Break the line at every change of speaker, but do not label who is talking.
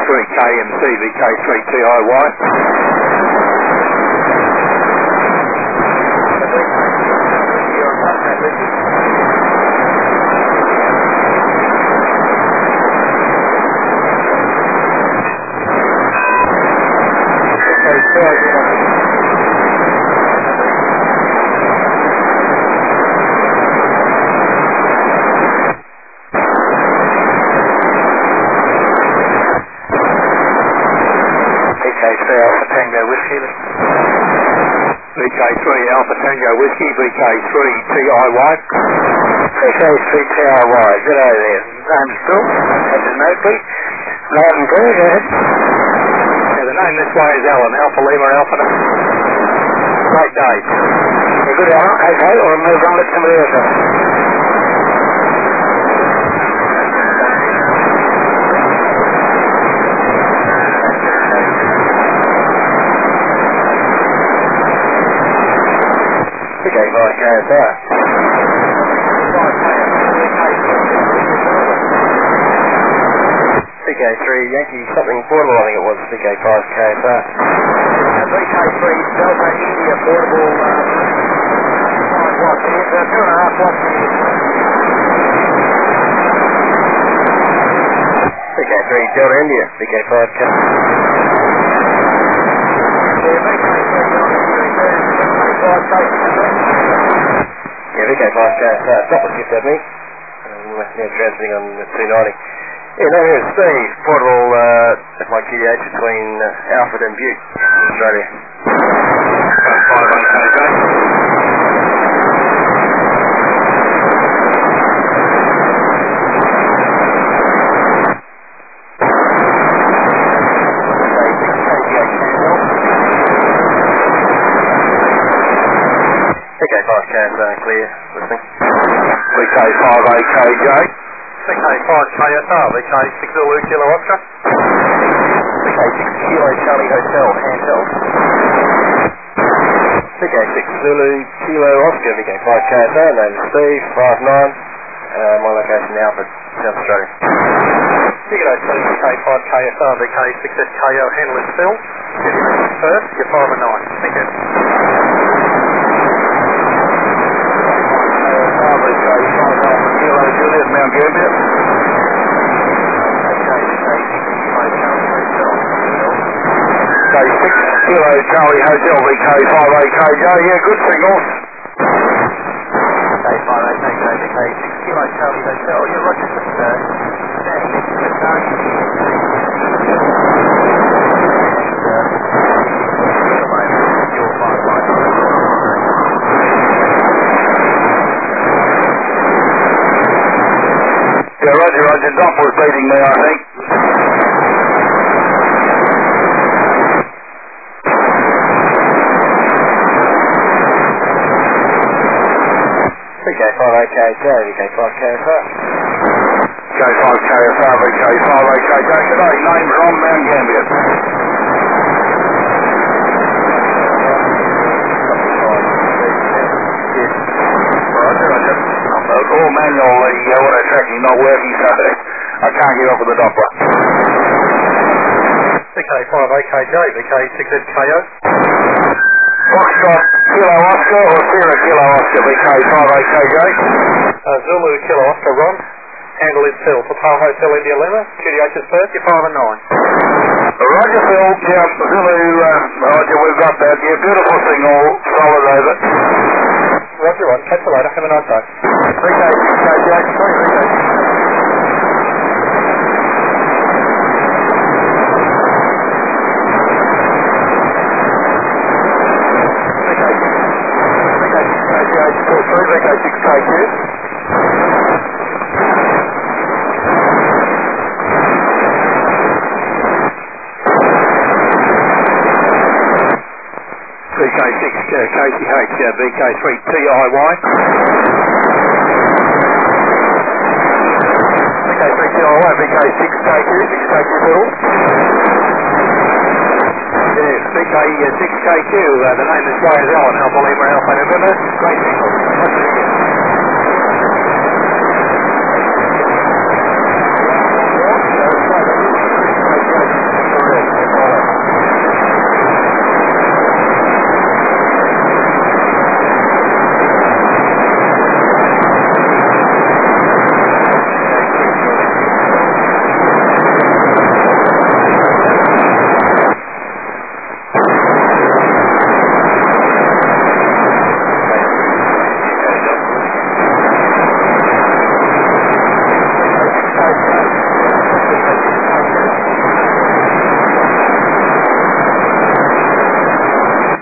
KMC, VK3TIY. VK3 Alpha Tango Whiskey, VK3TIY.
VK3TIY, good day there. Name's Bill, that's his note please. Name and go ahead.
Yeah, the name this way is Alan, Alpha Lima Alpha. Great day.
Yeah, good Alan, okay, or move on, let somebody else on. Okay, by KSR. VK3 Yankee something portable, I think it was, VK5 KSR.
VK3 Delta India portable 5 watts, 2.5 watts.
VK3 Delta India, VK5 KSR. Yeah, VK5 KSR, stop with 270. Transmitting on 290. Yeah, no, here's Steve, portable my QDH between Alfred and Butte, Australia. VK5 KSR, clear, listening.
VK5AKJ. VK5 KSR, VK6 Zulu Kilo Oscar.
VK6 Kilo Charlie Hotel, handheld. VK6 Zulu Kilo Oscar, VK5 KSR, name is Steve, 5'9", my location Alfred, South Australia.
VK5 KSR, VK6SKO, handle is Phil. First, you're 5 and 9. Thank you. Mount Gambier. K6 Kilo Charlie Hotel, VK5AKJ, yeah, good signals.
K5AKJ, VK6 Kilo Charlie Hotel, you're Roger,
Yeah, Roger, Doppler's beating me, I think.
VK5AKJ, VK5KSR.
K5KSR, VK5AKJ, today, name's Ron, Mount Gambier. All manual, auto tracking not working, so I can't get up with the Doppler. VK5AKJ, VK6SKO. Foxtrot Kilo Oscar or Sierra Kilo Oscar, VK5AKJ. Zulu Kilo Oscar, Ron. Handle is Phil, Papa Hotel India Lima. QDH is first, you're 5 and 9. Roger Phil, yeah, Zulu, Roger, we've got that. Yeah, beautiful signal, solid over. Roger, Ron, catch you later, have a nice day. VK6AKJ, KCH, VK3TIY. VK3TIY, VK6KQ, 6KQ Bill. Yes, VK6KQ, the name is Guy Allen, Alpha Lima Alpha November.